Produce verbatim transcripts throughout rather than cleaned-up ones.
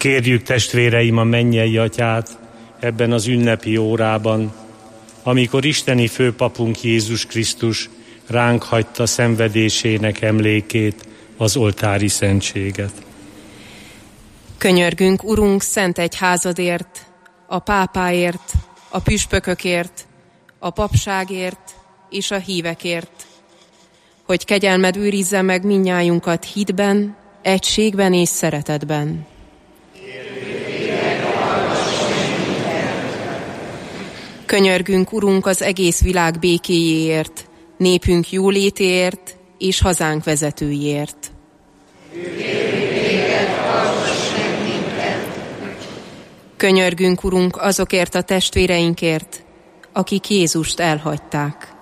Kérjük, testvéreim, a mennyei Atyát ebben az ünnepi órában, amikor isteni főpapunk Jézus Krisztus ránk hagyta szenvedésének emlékét, az oltári szentséget. Könyörgünk, Urunk, szent egyházadért, a pápáért, a püspökökért, a papságért és a hívekért, hogy kegyelmed őrizze meg mindnyájunkat hitben, egységben és szeretetben. Könyörgünk, Urunk, az egész világ békéjéért, népünk jólétéért és hazánk vezetőjéért. Könyörgünk, Urunk, azokért a testvéreinkért, akik Jézust elhagyták.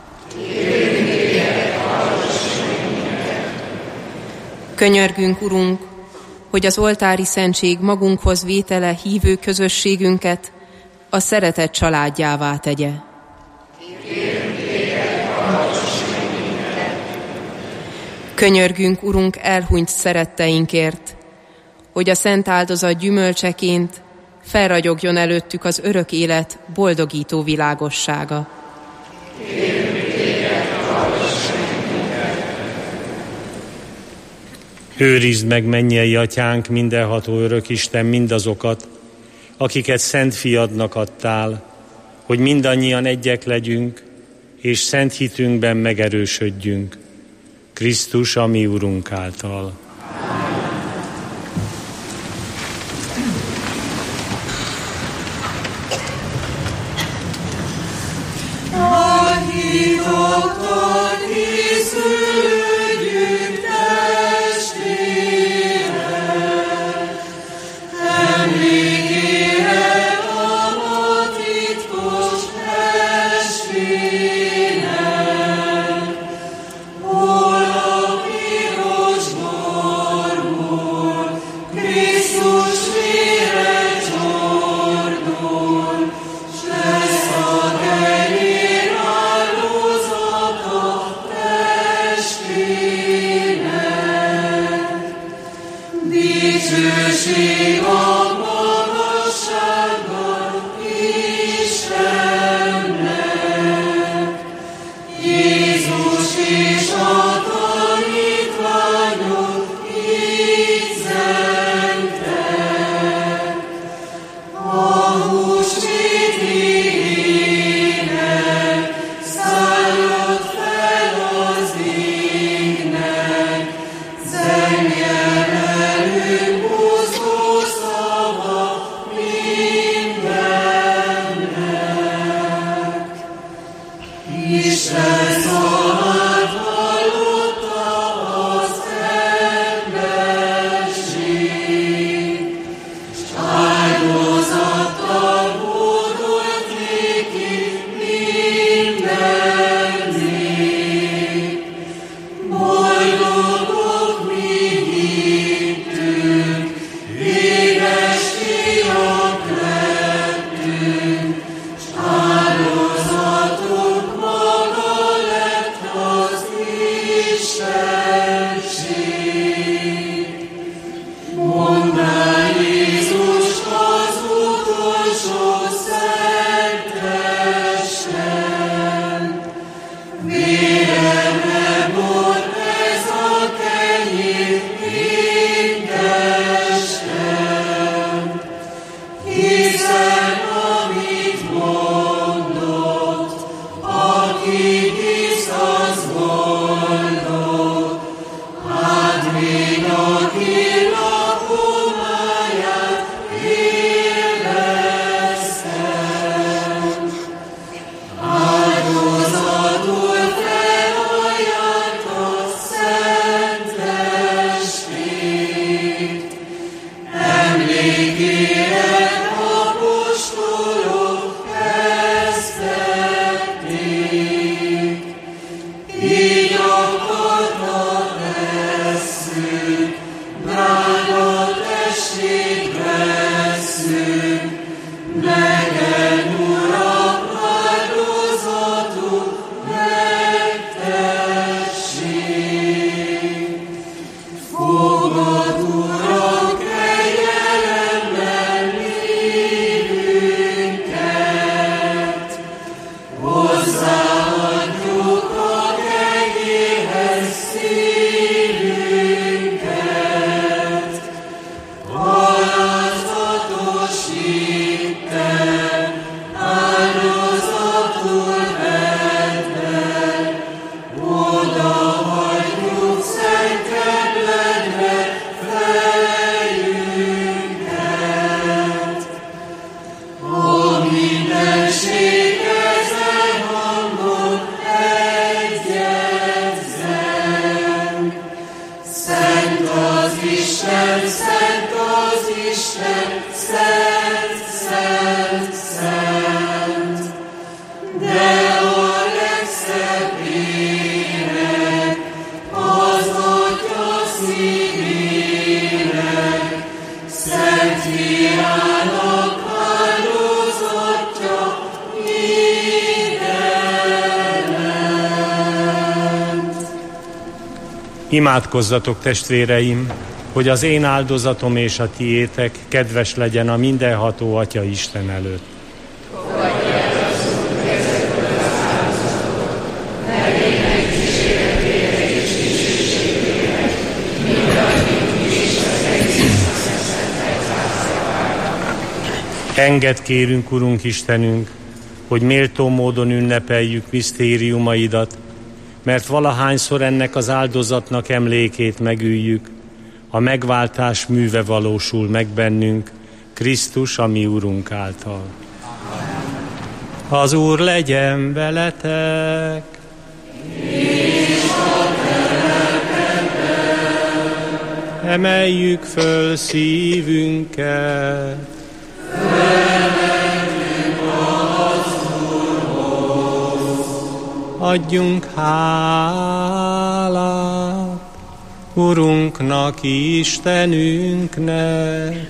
Könyörgünk, Urunk, hogy az oltári szentség magunkhoz vétele hívő közösségünket a szeretet családjává tegye. Könyörgünk, Urunk, elhunyt szeretteinkért, hogy a szent áldozat gyümölcseként felragyogjon előttük az örök élet boldogító világossága. Őrizd meg, mennyei Atyánk, mindenható örök Isten, mindazokat, akiket szent fiadnak adtál, hogy mindannyian egyek legyünk, és szent hitünkben megerősödjünk. Krisztus, a mi Urunk által. Fogad, Uram, kegyelem! Imádkozzatok, testvéreim, hogy az én áldozatom és a tiétek kedves legyen a mindenható Atya Isten előtt. Engedd, kérünk, Urunk Istenünk, hogy méltó módon ünnepeljük misztériumaidat, mert valahányszor ennek az áldozatnak emlékét megüljük, a megváltás műve valósul meg bennünk, Krisztus, a mi Urunk által. Az Úr legyen veletek! Emeljük föl szívünket! Adjunk hálát Urunknak, Istenünknek.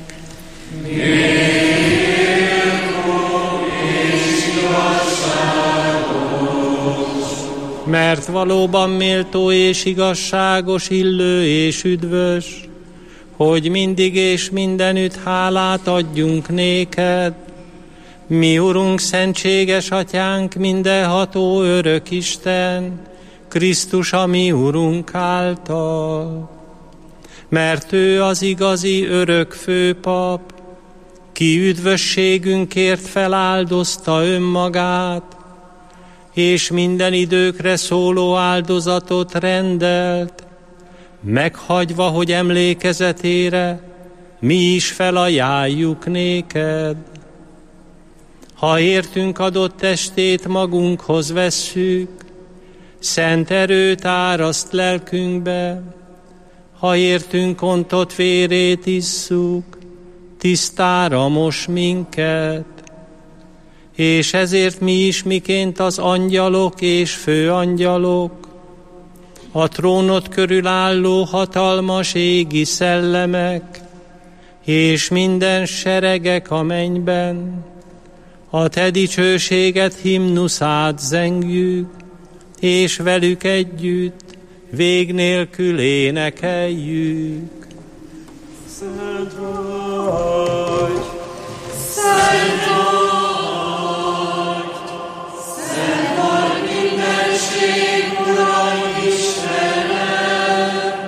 Mert valóban méltó és igazságos, illő és üdvös, hogy mindig és mindenütt hálát adjunk néked, mi Urunk, szentséges Atyánk, mindenható örök Isten, Krisztus, a mi Urunk által. Mert ő az igazi örök főpap, ki üdvösségünkért feláldozta önmagát, és minden időkre szóló áldozatot rendelt, meghagyva, hogy emlékezetére mi is felajánljuk néked. Ha értünk adott testét magunkhoz vesszük, szent erőt áraszt lelkünkbe, ha értünk ontott vérét isszuk, tisztára mos minket. És ezért mi is, miként az angyalok és főangyalok, a trónod körül álló hatalmas égi szellemek, és minden seregek a mennyben, a te dicsőséget himnuszát zengjük, és velük együtt vég nélkül énekeljük. Szent vagy, szent vagy, szent vagy mindenség, Uram Istenem,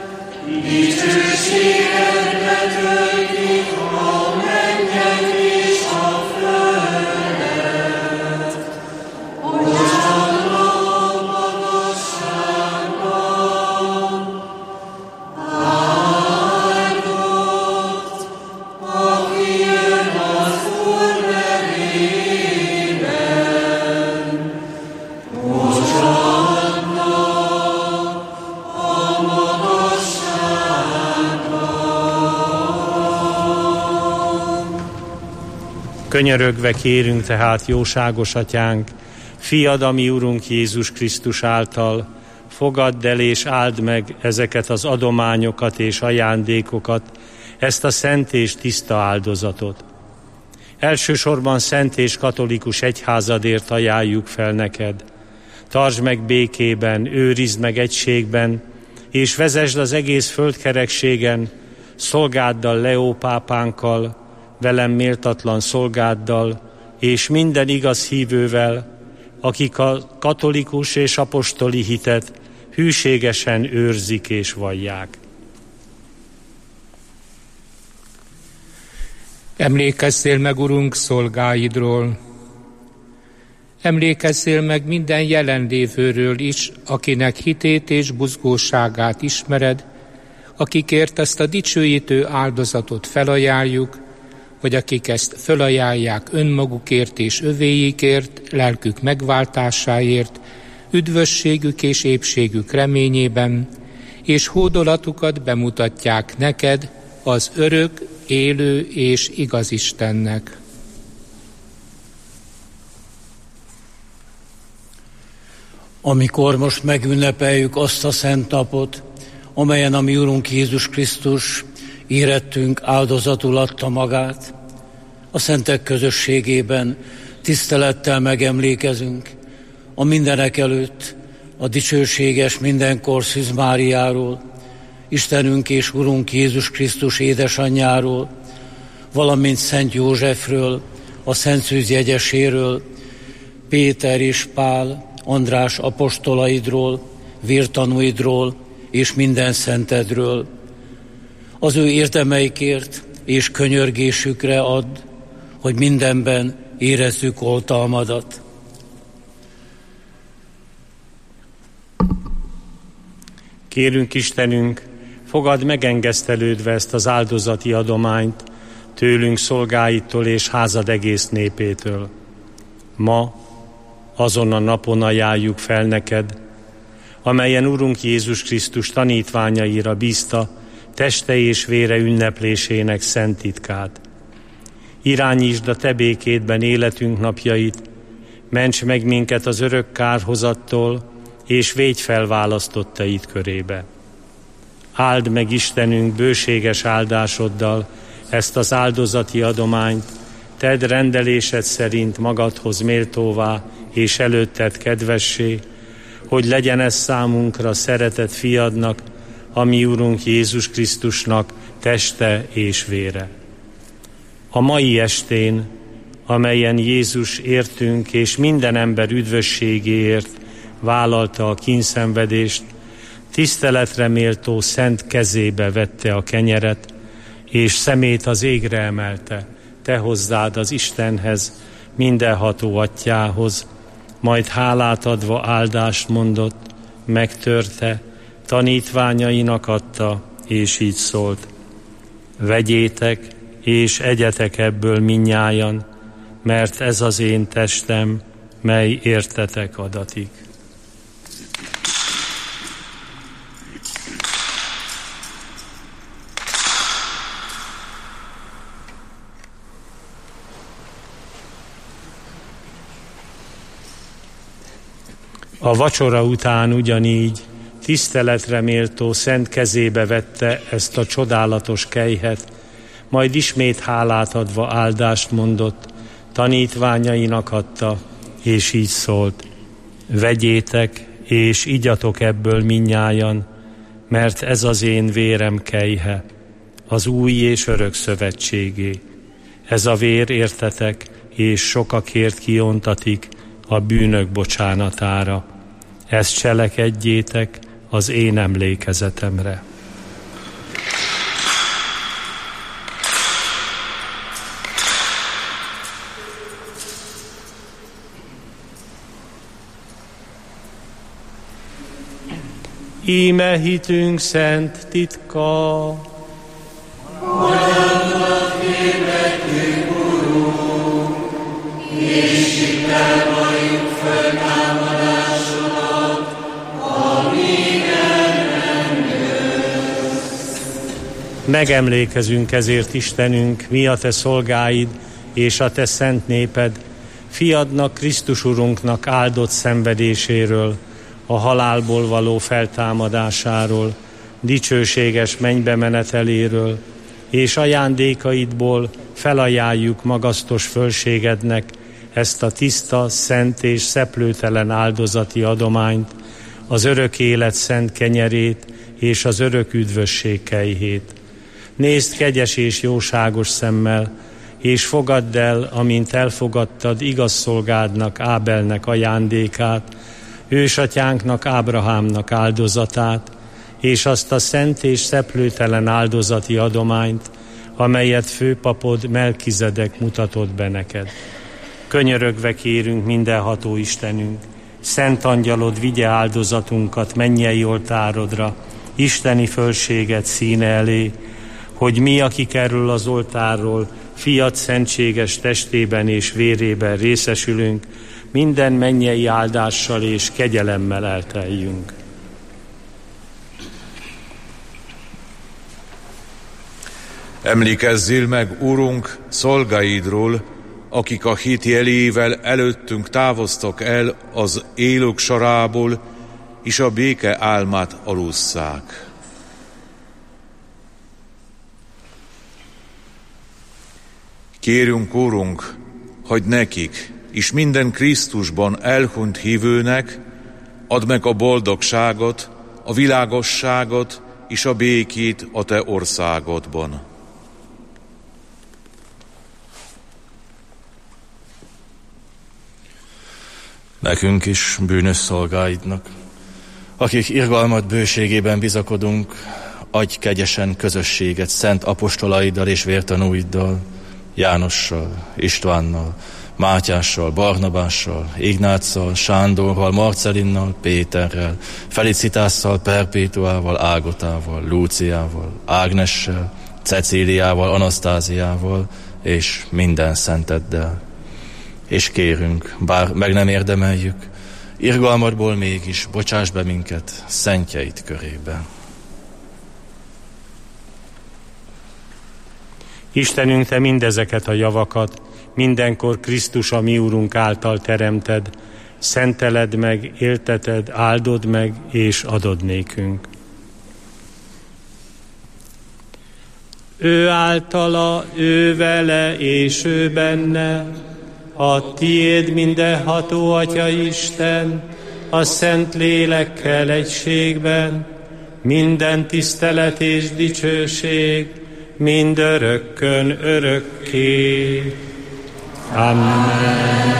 dicsőségedbe töltik a mennyek és a földet. Hozsanna magasságban, áldott, aki jön az Úr nevében. Hozsanna a magasságban. Könyörögve kérünk tehát, jóságos Atyánk, Fiad, a mi Urunk Jézus Krisztus által, fogadd el és áld meg ezeket az adományokat és ajándékokat, ezt a szent és tiszta áldozatot. Elsősorban szent és katolikus egyházadért ajánljuk fel neked. Tartsd meg békében, őrizd meg egységben, és vezesd az egész földkerekségen szolgáddal, Leó pápánkkal, velem méltatlan szolgáddal, és minden igaz hívővel, akik a katolikus és apostoli hitet hűségesen őrzik és vallják. Emlékezzél meg, Urunk, szolgáidról. Emlékezzél meg minden jelenlévőről is, akinek hitét és buzgóságát ismered, akikért ezt a dicsőítő áldozatot felajánljuk, vagy akik ezt felajánlják önmagukért és övéikért, lelkük megváltásáért, üdvösségük és épségük reményében, és hódolatukat bemutatják neked, az örök, élő és igaz Istennek. Amikor most megünnepeljük azt a szent napot, amelyen a mi Urunk Jézus Krisztus érettünk áldozatul adta magát, a szentek közösségében tisztelettel megemlékezünk a mindenek előtt a dicsőséges mindenkor Szűz Máriáról, Istenünk és Urunk Jézus Krisztus édesanyjáról, valamint Szent Józsefről, a Szent Szűz jegyeséről, Péter és Pál, András apostolaidról, vértanúidról és minden szentedről. Az ő érdemeikért és könyörgésükre add, hogy mindenben érezzük oltalmadat. Kérünk Istenünk, fogadd megengesztelődve ezt az áldozati adományt tőlünk szolgáitól és házad egész népétől. Ma, azon a napon ajánljuk fel neked, amelyen Urunk Jézus Krisztus tanítványaira bízta teste és vére ünneplésének szent titkát. Irányítsd a te békédben életünk napjait, ments meg minket az örök kárhozattól, és védj fel választottaid körébe. Áld meg Istenünk bőséges áldásoddal ezt az áldozati adományt, tedd rendelésed szerint magadhoz méltóvá és előtted kedvessé, hogy legyen ez számunkra szeretett fiadnak, a mi Urunk Jézus Krisztusnak teste és vére. A mai estén, amelyen Jézus értünk és minden ember üdvösségéért vállalta a kínszenvedést, tiszteletre méltó szent kezébe vette a kenyeret, és szemét az égre emelte, te hozzád az Istenhez, mindenható atyához, majd hálát adva áldást mondott, megtörte, tanítványainak adta, és így szólt: vegyétek, és egyetek ebből mindnyájan, mert ez az én testem, mely értetek adatik. A vacsora után ugyanígy tiszteletre méltó szent kezébe vette ezt a csodálatos kejhet, majd ismét hálát adva áldást mondott, tanítványainak adta, és így szólt: vegyétek, és igyatok ebből mindnyájan, mert ez az én vérem kejhe, az új és örök szövetségé. Ez a vér értetek, és sokakért kiontatik a bűnök bocsánatára. Ezt cselekedjétek az én emlékezetemre. Íme hitünk szent titka. Magyarnak kérlek, Urunk, és hittel valljuk föltámadásodat, amíg el nem jössz. Megemlékezünk ezért, Istenünk, mi a te szolgáid és a te szent néped, fiadnak, Krisztus Urunknak áldott szenvedéséről, a halálból való feltámadásáról, dicsőséges mennybe meneteléről, és ajándékaidból felajánljuk magasztos fölségednek ezt a tiszta, szent és szeplőtelen áldozati adományt, az örök élet szent kenyerét és az örök üdvösség kejhét. Nézd kegyes és jóságos szemmel, és fogadd el, amint elfogadtad igaz szolgádnak, Ábelnek ajándékát, ősatyánknak, Ábrahámnak áldozatát, és azt a szent és szeplőtelen áldozati adományt, amelyet főpapod Melkizedek mutatott be neked. Könyörögve kérünk, mindenható Istenünk, szent angyalod vigye áldozatunkat mennyei oltárodra, isteni fölséget színe elé, hogy mi, akik erről az oltárról fiat szentséges testében és vérében részesülünk, minden mennyei áldással és kegyelemmel elteljünk. Emlékezzél meg, Urunk, szolgáidról, akik a hit jelével előttünk távoztak el az élők sorából, és a béke álmát alusszák. Kérünk, Urunk, hogy nekik és minden Krisztusban elhunyt hívőnek Add meg a boldogságot, a világosságot és a békét a te országodban. Nekünk is, bűnös szolgáidnak, akik irgalmat bőségében bizakodunk, adj kegyesen közösséget szent apostolaiddal és vértanúiddal, Jánossal, Istvánnal, Mátyással, Barnabással, Ignáccal, Sándorral, Marcelinnal, Péterrel, Felicitásszal, Perpétuával, Ágotával, Lúciával, Ágnessel, Cecíliával, Anasztáziával és minden szenteddel. És kérünk, bár meg nem érdemeljük, irgalmadból mégis bocsáss be minket szentjeid körébe. Istenünk, te mindezeket a javakat mindenkor Krisztus a mi Úrunk által teremted, szenteled meg, élteted, áldod meg és adod nékünk. Ő általa, ő vele és ő benne, a tiéd mindenható Atya Isten, a Szent Lélekkel egységben, minden tisztelet és dicsőség, mind örökkön örökké. Amen.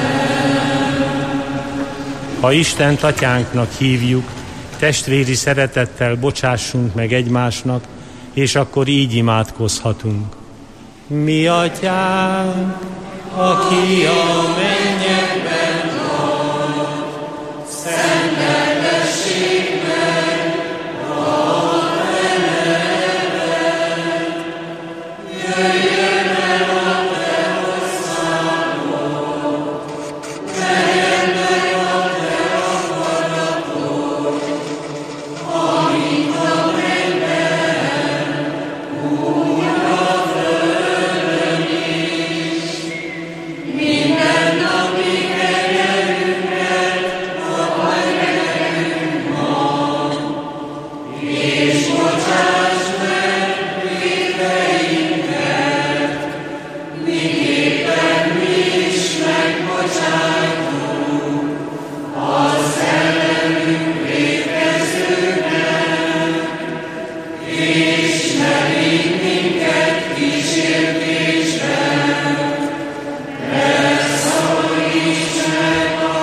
Ha Istent Atyánknak hívjuk, testvéri szeretettel bocsássunk meg egymásnak, és akkor így imádkozhatunk. Mi Atyánk, aki a mennyekben van, szenteltessék meg a te neved, jöjjön el a te országod, legyen meg a te akaratod, amint a mennyben, úgy a földön is. Minden napi kenyerünket add meg nekünk ma, és bocsáss meg vétkeinket, miképpen mi is megbocsájtunk az ellenünk vétkezőknek, és ne vigy minket kísértésbe, de szabadíts meg a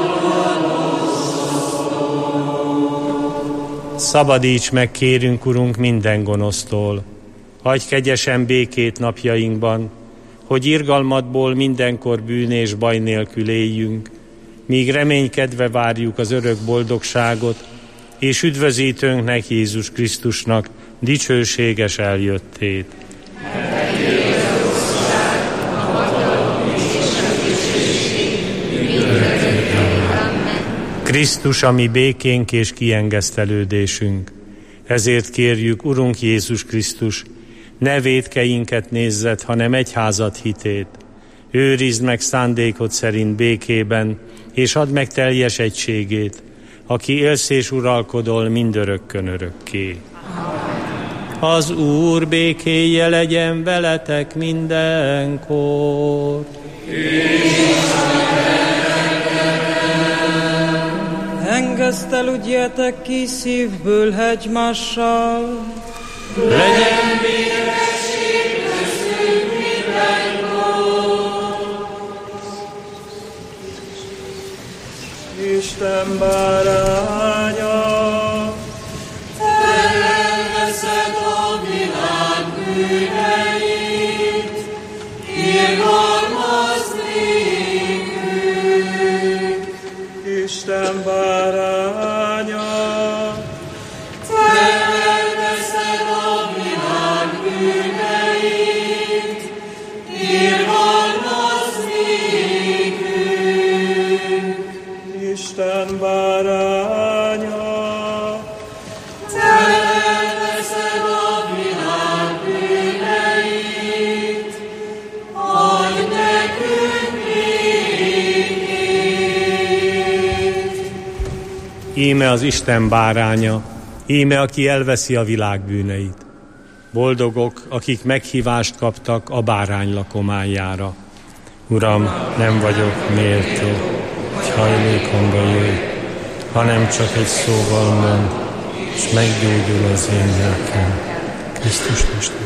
gonosztól. Szabadíts meg, kérünk, Urunk, minden gonosztól. Adj kegyesen békét napjainkban, hogy irgalmadból mindenkor bűn és baj nélkül éljünk, míg reménykedve várjuk az örök boldogságot, és üdvözítőnknek, Jézus Krisztusnak dicsőséges eljöttét. Krisztus a mi békénk és kiengesztelődésünk. Ezért kérjük, Urunk Jézus Krisztus, ne vétkeinket nézzed, hanem egyházad hitét. Őrizd meg szándékod szerint békében, és add meg teljes egységét, aki élsz és uralkodol mindörökkön örökké. Az Úr békéje legyen veletek mindenkor. Engesztelődjetek ki szívből egymással. Legyen békesség köztünk mindenkor. Isten báránya, te elveszed a világ bűneit, irgalmazd nékünk. Isten báránya, te elveszed a világ bűneit, irgalmazd nékünk. Isten báránya, te elveszed a világ bűneit, adj nekünk békét. Íme az Isten báránya, íme aki elveszi a világ bűneit. Boldogok, akik meghívást kaptak a bárány lakományára. Uram, nem vagyok méltó, hogy hajlékomba jöjj, hanem csak egy szóval mond, és meggyógyul az én lelkem. Krisztus Isten.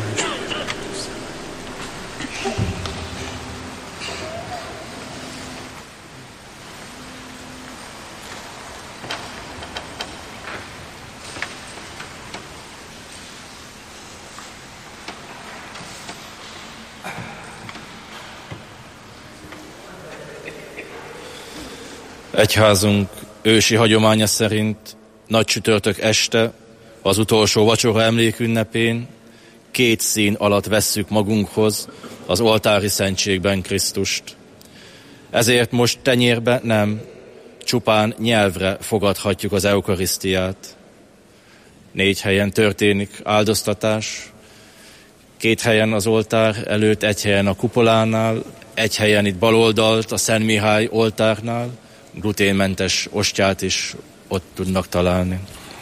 Egyházunk ősi hagyománya szerint nagy csütörtök este, az utolsó vacsora emlékünnepén két szín alatt vesszük magunkhoz az oltári szentségben Krisztust. Ezért most tenyérbe nem, csupán nyelvre fogadhatjuk az eukarisztiát. Négy helyen történik áldoztatás, két helyen az oltár előtt, egy helyen a kupolánál, egy helyen itt baloldalt a Szent Mihály oltárnál, gluténmentes ostját is ott tudnak találni.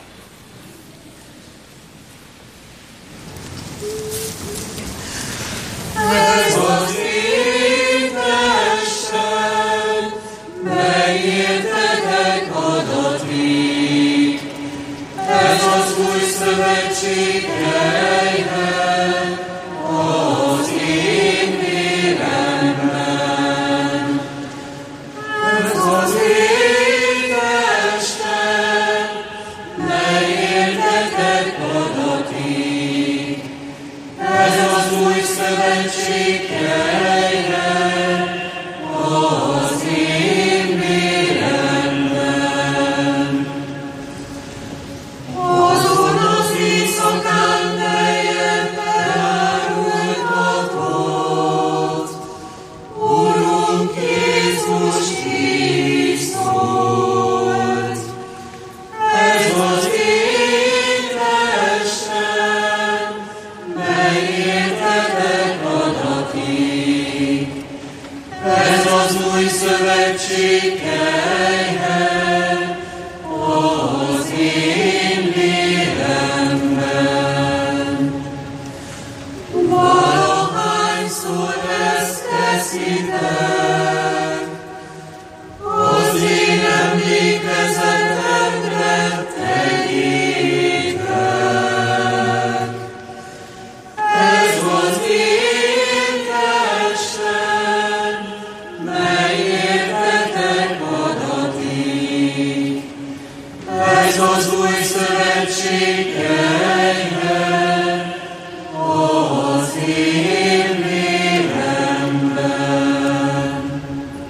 Ez az én testem, melyértetek adatik. Ez az új szövetség helyben, az én véremben. Ez az én testem, melyértetek adatik. Ez az új szövetség helyben, az én véremben. Azon az éjszakán, melyen elárultatott, Urunk Jézus Krisztus. Ez az én testem, melyértetek adatik. Ez az új szövetség helyben, az én véremben. Valahányszor ezt teszitek, az én emlékezetemre tegyétek. Ez az én testem, melyértetek adatik. Ez az új szövetség helyben, az én véremben.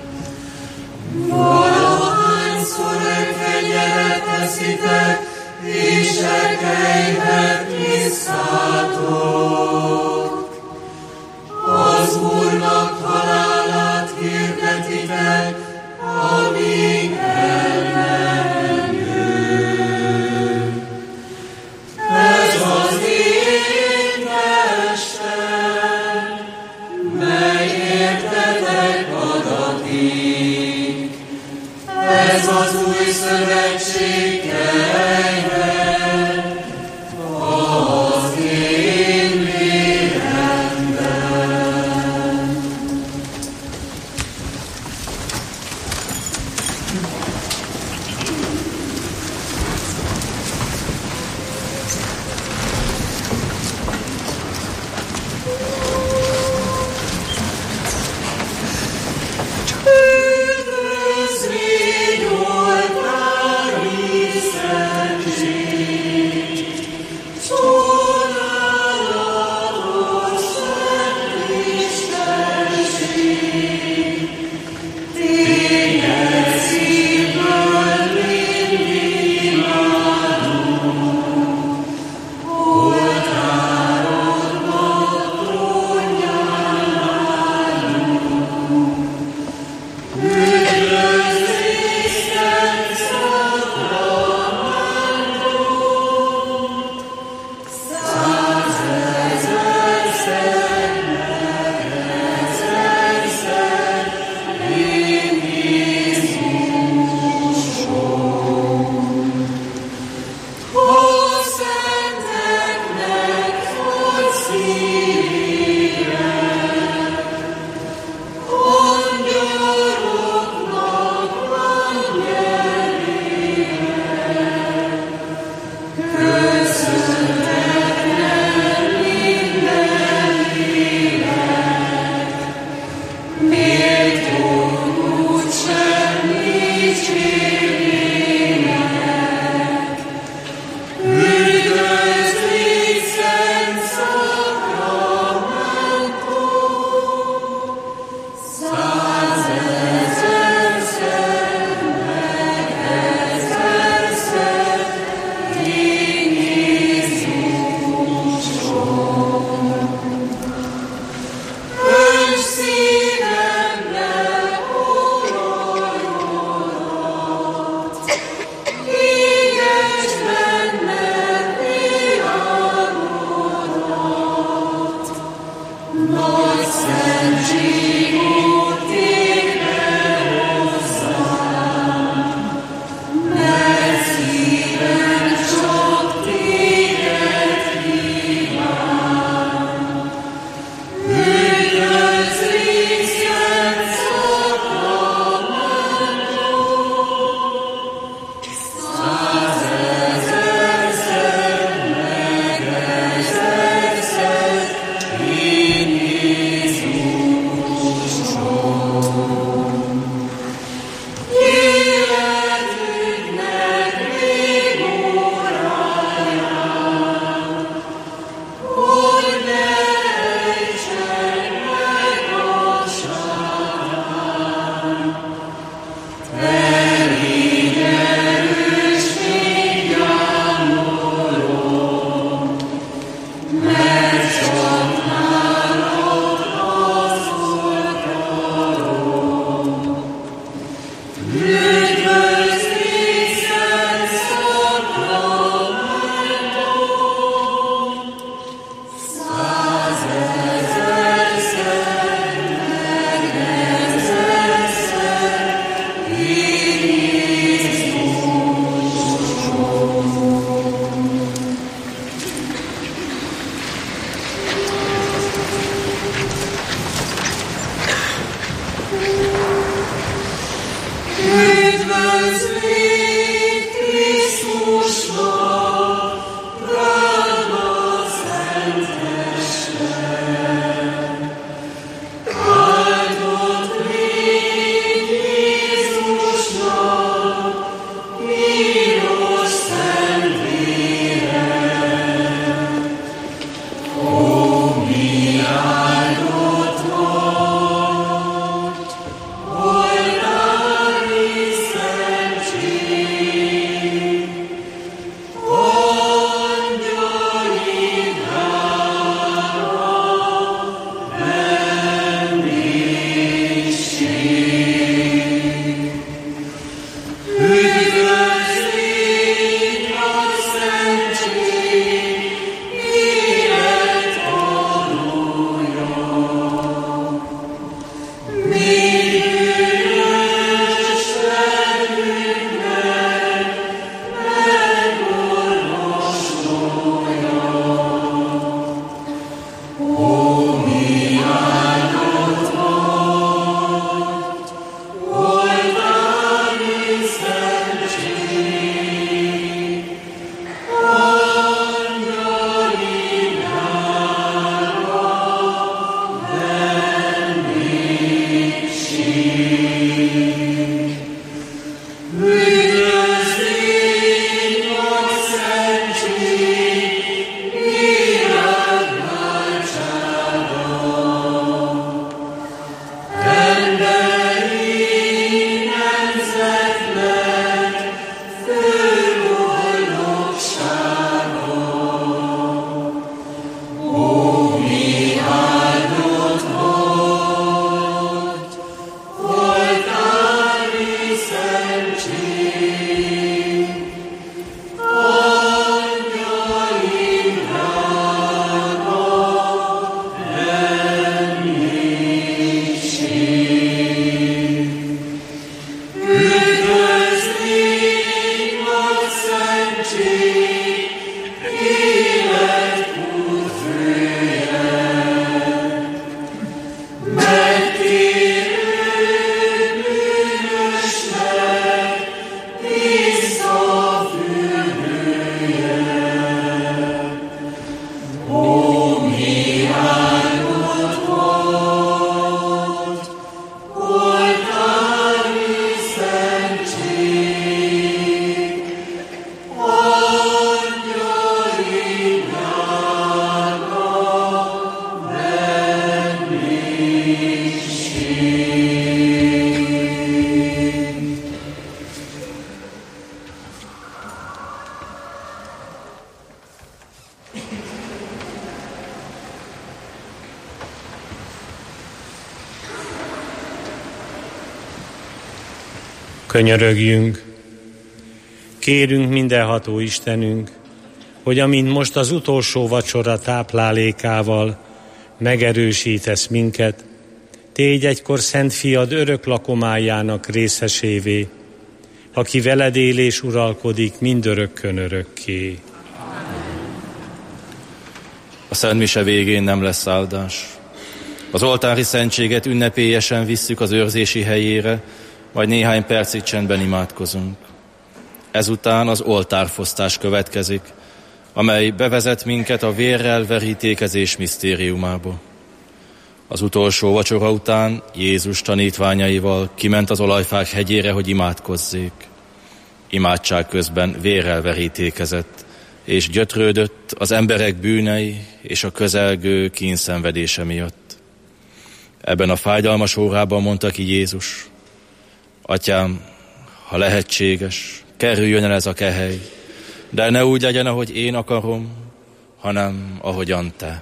Valahányszor e kenyeret eszitek, és e kelyhet isszátok, az Úrnak halálát hirdetitek, amíg el nem jön. Ez az én testem, melyértetek adatik. Ez az új szövetség helyben, Könyörögjünk, kérünk mindenható Istenünk, hogy amint most az utolsó vacsora táplálékával megerősítesz minket, tégy egykor Szent Fiad örök lakomájának részesévé, aki veled él és uralkodik mindörökkön örökké. A Szent Mise végén nem lesz áldás. Az oltári szentséget ünnepélyesen visszük az őrzési helyére, majd néhány percig csendben imádkozunk. Ezután az oltárfosztás következik, amely bevezet minket a vérrel verítékezés misztériumába. Az utolsó vacsora után Jézus tanítványaival kiment az olajfák hegyére, hogy imádkozzék. Imádság közben vérrel verítékezett, és gyötrődött az emberek bűnei és a közelgő kínszenvedése miatt. Ebben a fájdalmas órában mondta ki Jézus: Atyám, ha lehetséges, kerüljön el ez a kehely, de ne úgy legyen, ahogy én akarom, hanem ahogyan te.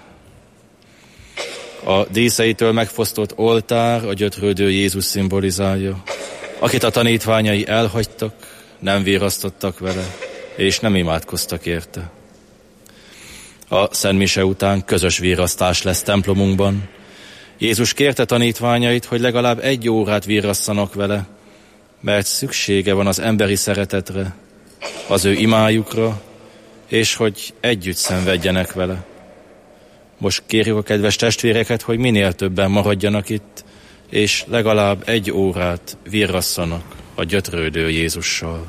A díszeitől megfosztott oltár a gyötrődő Jézus szimbolizálja, akit a tanítványai elhagytak, nem virasztottak vele, és nem imádkoztak érte. A Szent Mise után közös virasztás lesz templomunkban. Jézus kérte tanítványait, hogy legalább egy órát virasszanak vele, mert szüksége van az emberi szeretetre, az ő imájukra, és hogy együtt szenvedjenek vele. Most kérjük a kedves testvéreket, hogy minél többen maradjanak itt, és legalább egy órát virrasszanak a gyötrődő Jézussal.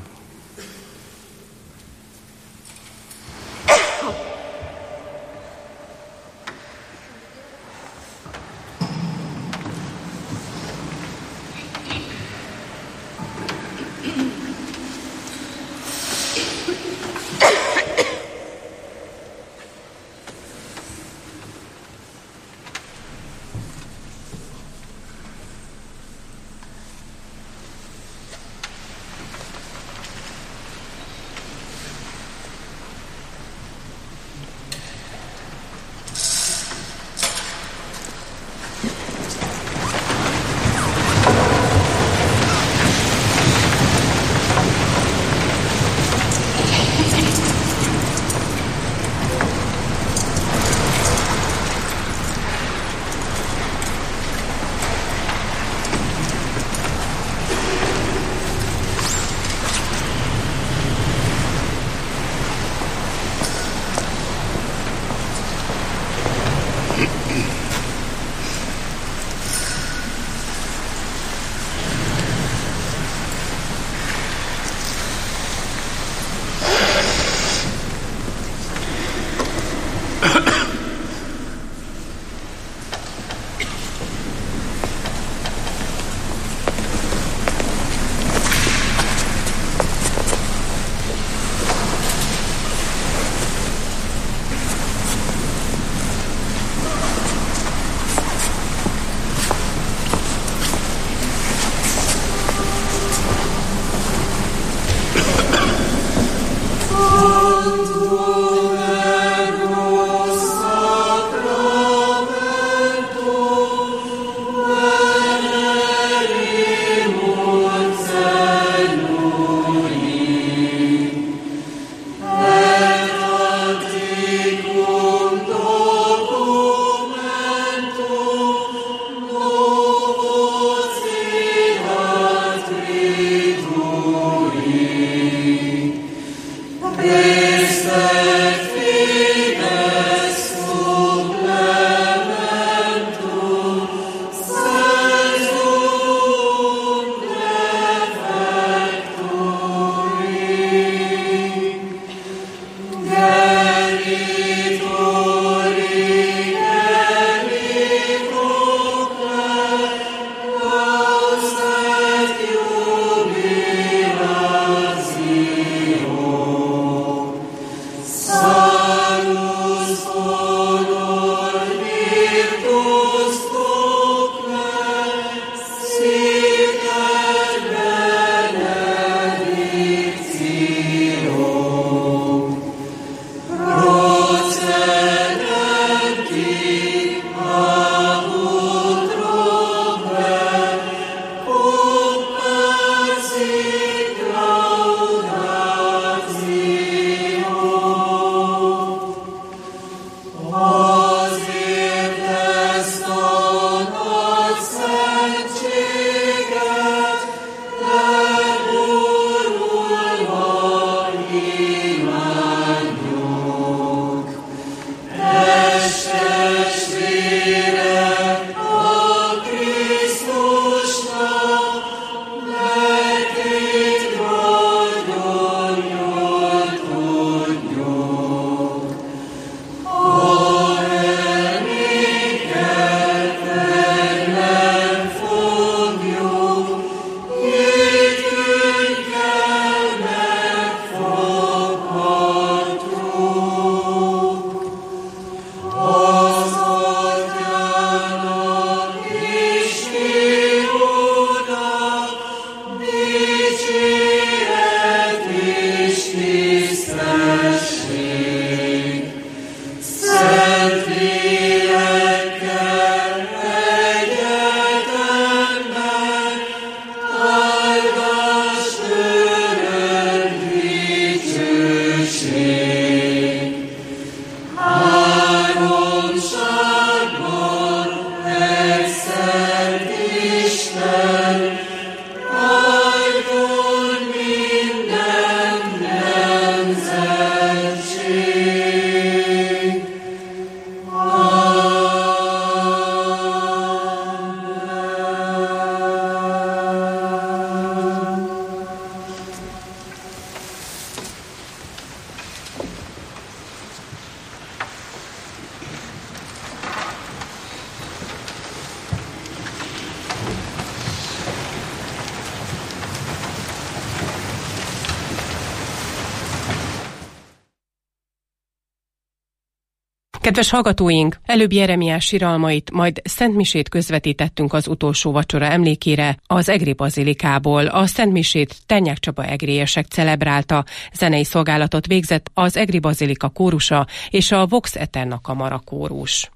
Kedves hallgatóink, előbb Jeremiás siralmait, majd szentmisét közvetítettünk az utolsó vacsora emlékére az Egri bazilikából. A szentmisét Ternyák Csaba egriesek celebrálta, zenei szolgálatot végzett az Egri bazilika kórusa és a Vox Eterna kamara kórus.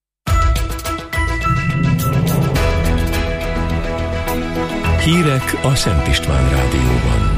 Hírek a Szent István Rádióban.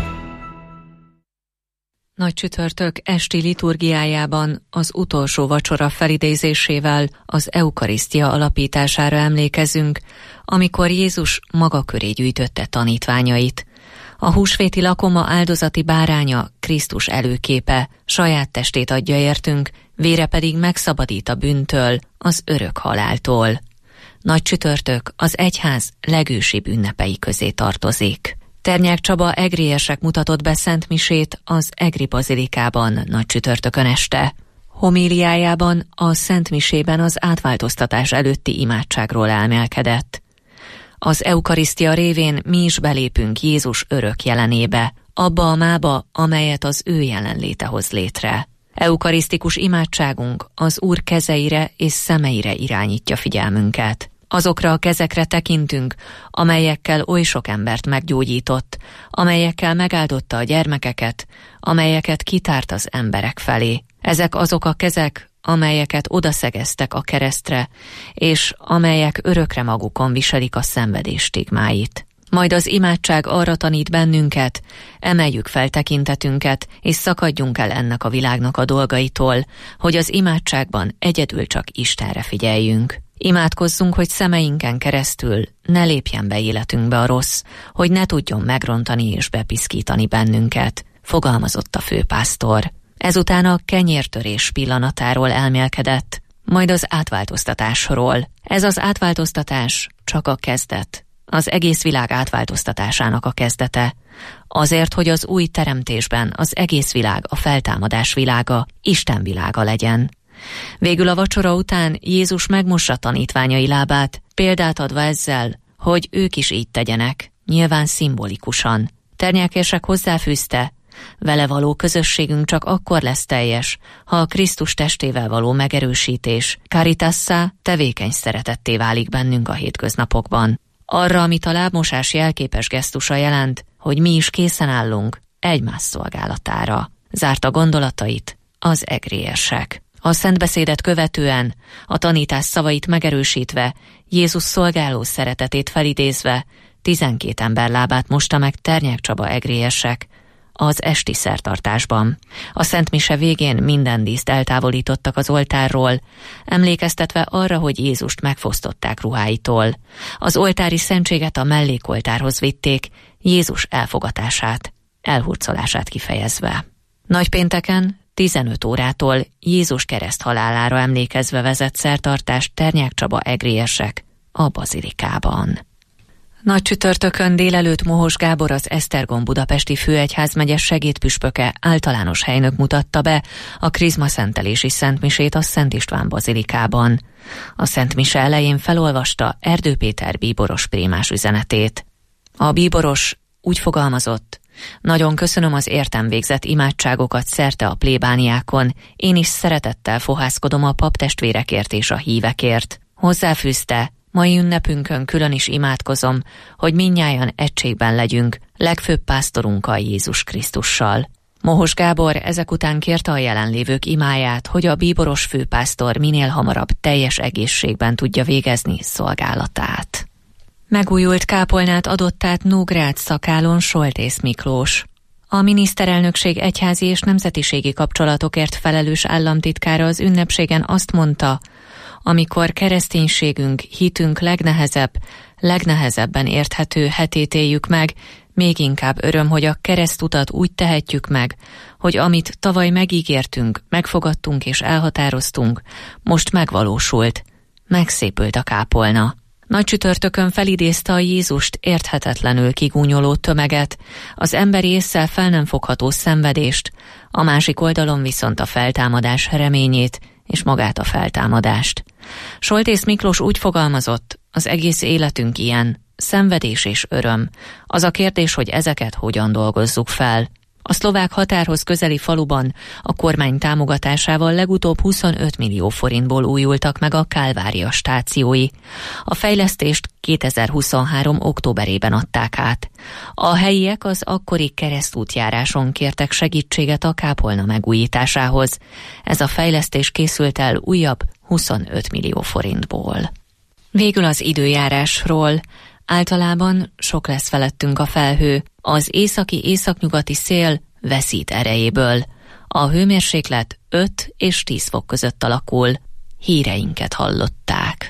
Nagy csütörtök esti liturgiájában az utolsó vacsora felidézésével az eukarisztia alapítására emlékezünk, amikor Jézus maga köré gyűjtötte tanítványait. A húsvéti lakoma áldozati báránya Krisztus előképe, saját testét adja értünk, vére pedig megszabadít a bűntől, az örök haláltól. Nagy csütörtök az egyház legősibb ünnepei közé tartozik. Ternyák Csaba egriesek mutatott be szentmisét az Egri bazilikában nagy csütörtökön este. Homíliájában a szentmisében az átváltoztatás előtti imádságról elmélkedett. Az eukarisztia révén mi is belépünk Jézus örök jelenébe, abba a mába, amelyet az ő jelenléte hoz létre. Eukarisztikus imádságunk az Úr kezeire és szemeire irányítja figyelmünket. Azokra a kezekre tekintünk, amelyekkel oly sok embert meggyógyított, amelyekkel megáldotta a gyermekeket, amelyeket kitárt az emberek felé. Ezek azok a kezek, amelyeket odaszegeztek a keresztre, és amelyek örökre magukon viselik a szenvedés stigmáit. Majd az imádság arra tanít bennünket, emeljük fel tekintetünket, és szakadjunk el ennek a világnak a dolgaitól, hogy az imádságban egyedül csak Istenre figyeljünk. Imádkozzunk, hogy szemeinken keresztül ne lépjen be életünkbe a rossz, hogy ne tudjon megrontani és bepiszkítani bennünket, fogalmazott a főpásztor. Ezután a kenyértörés pillanatáról elmélkedett, majd az átváltoztatásról. Ez az átváltoztatás csak a kezdet, az egész világ átváltoztatásának a kezdete. Azért, hogy az új teremtésben az egész világ a feltámadás világa, Isten világa legyen. Végül a vacsora után Jézus megmossa tanítványai lábát, példát adva ezzel, hogy ők is így tegyenek, nyilván szimbolikusan. Ternyákések hozzáfűzte, vele való közösségünk csak akkor lesz teljes, ha a Krisztus testével való megerősítés, caritassá, tevékeny szeretetté válik bennünk a hétköznapokban. Arra, amit a lábmosás jelképes gesztusa jelent, hogy mi is készen állunk egymás szolgálatára. Zárta gondolatait az egriesek. A szentbeszédet követően, a tanítás szavait megerősítve, Jézus szolgáló szeretetét felidézve, tizenkét ember lábát mosta meg Ternyák Csaba egriesek az esti szertartásban. A szentmise végén minden díszt eltávolítottak az oltárról, emlékeztetve arra, hogy Jézust megfosztották ruháitól. Az oltári szentséget a mellékoltárhoz vitték, Jézus elfogatását, elhurcolását kifejezve. Nagypénteken tizenöt órától Jézus kereszt halálára emlékezve vezet szertartást Ternyák Csaba egriesek a bazilikában. Nagy csütörtökön délelőtt Mohos Gábor, az Esztergom budapesti főegyházmegye segédpüspöke általános helynök mutatta be a krizmaszentelési szentmisét a Szent István bazilikában. A szentmise elején felolvasta Erdő Péter bíboros prémás üzenetét. A bíboros úgy fogalmazott: nagyon köszönöm az értem végzett imádságokat szerte a plébániákon, én is szeretettel fohászkodom a paptestvérekért és a hívekért. Hozzáfűzte, mai ünnepünkön külön is imádkozom, hogy mindnyájan egységben legyünk, legfőbb pásztorunkkal, Jézus Krisztussal. Mohos Gábor ezek után kérte a jelenlévők imáját, hogy a bíboros főpásztor minél hamarabb teljes egészségben tudja végezni szolgálatát. Megújult kápolnát adott át Nógrád Szakálon Soltész Miklós. A miniszterelnökség egyházi és nemzetiségi kapcsolatokért felelős államtitkára az ünnepségen azt mondta, amikor kereszténységünk, hitünk legnehezebb, legnehezebben érthető hetét éljük meg, még inkább öröm, hogy a keresztutat úgy tehetjük meg, hogy amit tavaly megígértünk, megfogadtunk és elhatároztunk, most megvalósult, megszépült a kápolna. Nagy csütörtökön felidézte a Jézust érthetetlenül kigúnyoló tömeget, az emberi ésszel fel nem fogható szenvedést, a másik oldalon viszont a feltámadás reményét és magát a feltámadást. Soltész Miklós úgy fogalmazott, az egész életünk ilyen, szenvedés és öröm. Az a kérdés, hogy ezeket hogyan dolgozzuk fel. A szlovák határhoz közeli faluban a kormány támogatásával legutóbb huszonöt millió forintból újultak meg a Kálvária stációi. A fejlesztést kétezer-huszonhárom októberében adták át. A helyiek az akkori keresztútjáráson kértek segítséget a kápolna megújításához. Ez a fejlesztés készült el újabb huszonöt millió forintból. Végül az időjárásról. Általában sok lesz felettünk a felhő, az északi-északnyugati szél veszít erejéből. A hőmérséklet öt és tíz fok között alakul. Híreinket hallották.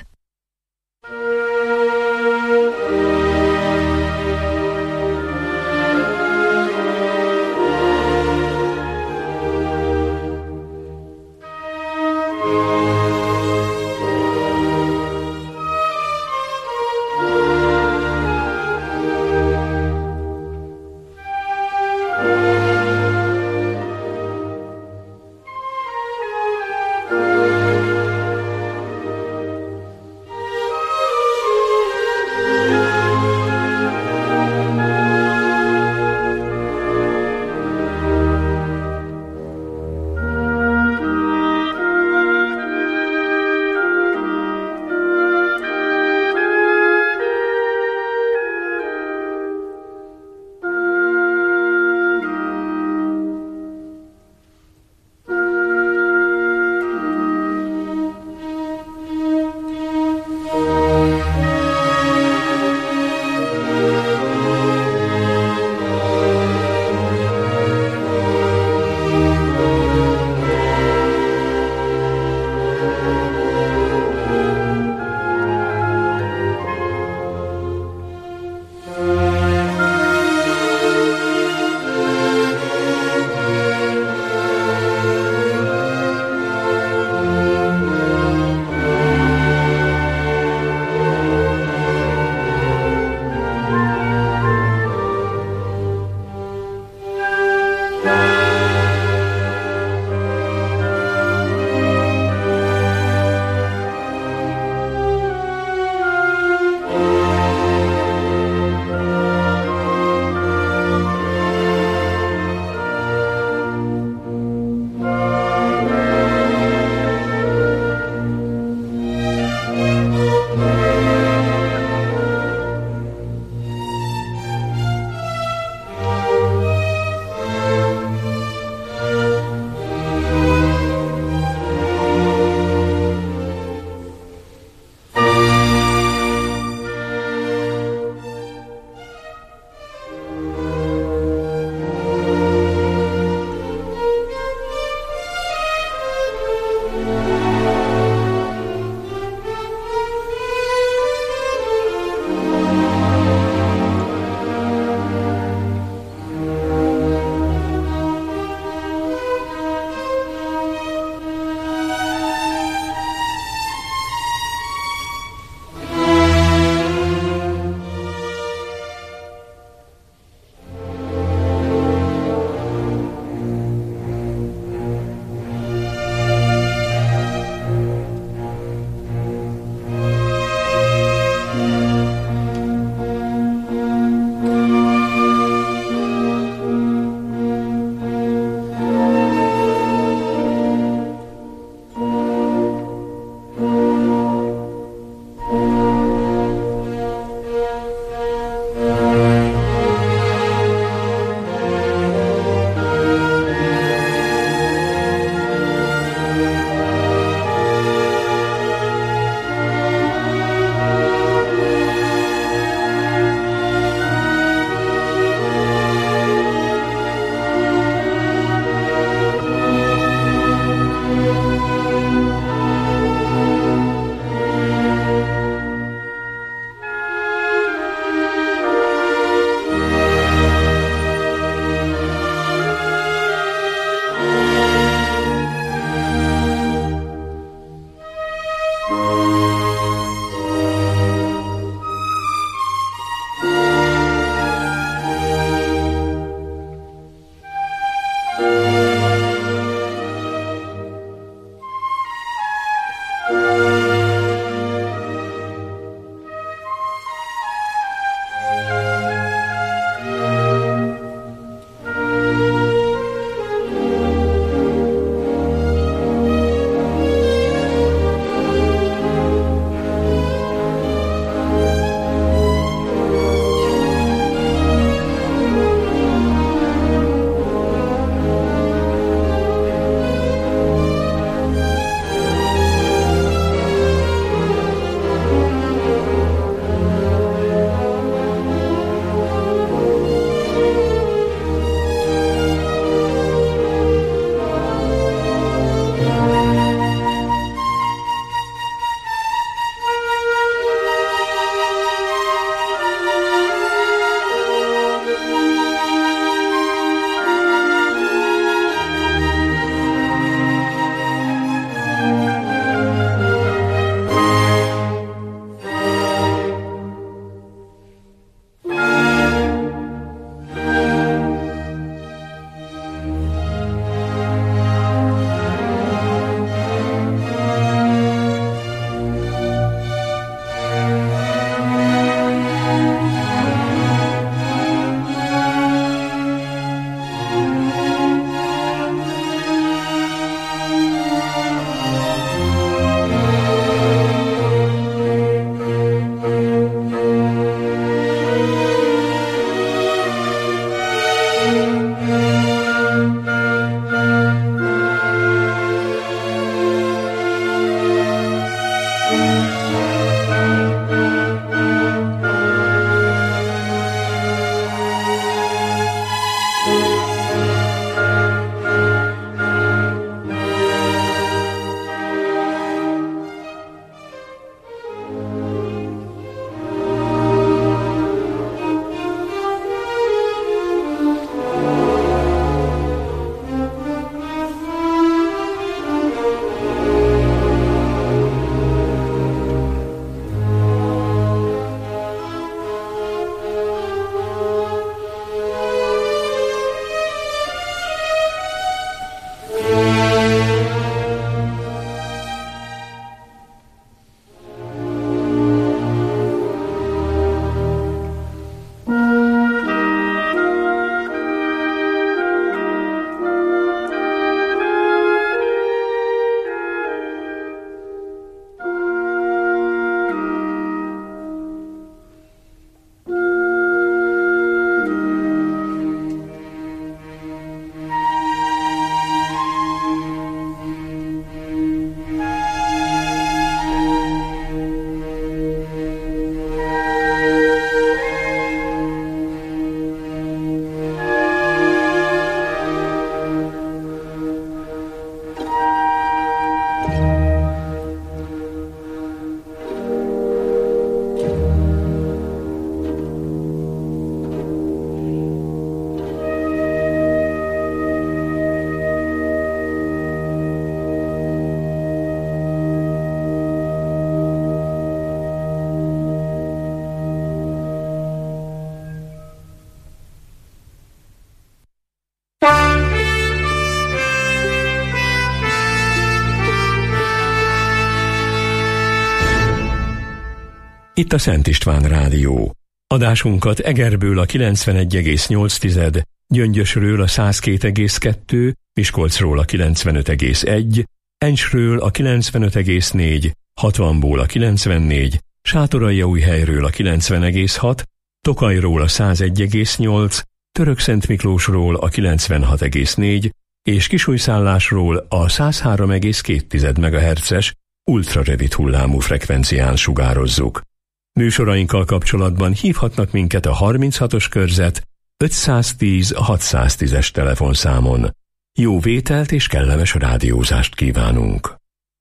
Itt a Szent István Rádió. Adásunkat Egerből a kilencvenegy egész nyolc, Gyöngyösről a száz két egész kettő, Miskolcról a kilencvenöt egész egy, Encsről a kilencvenöt egész négy, hatvanból a kilencvennégy, Sátoraljaújhelyről a kilencven egész hat, Tokajról a száz egy egész nyolc, Törökszentmiklósról a kilencvenhat egész négy, és Kisújszállásról a száz három egész két megahertzes ultrarövid hullámú frekvencián sugározzuk. Műsorainkkal kapcsolatban hívhatnak minket a harminchatos körzet ötszáztíz hatszáztízes telefonszámon. Jó vételt és kellemes rádiózást kívánunk!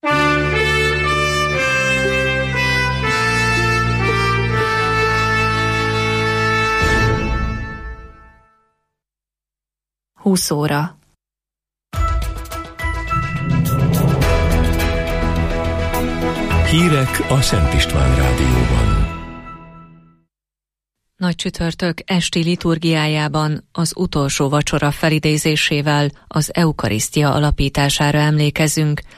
húsz óra. Hírek a Szent István Rádióban. Nagy csütörtök esti liturgiájában az utolsó vacsora felidézésével az eukarisztia alapítására emlékezünk,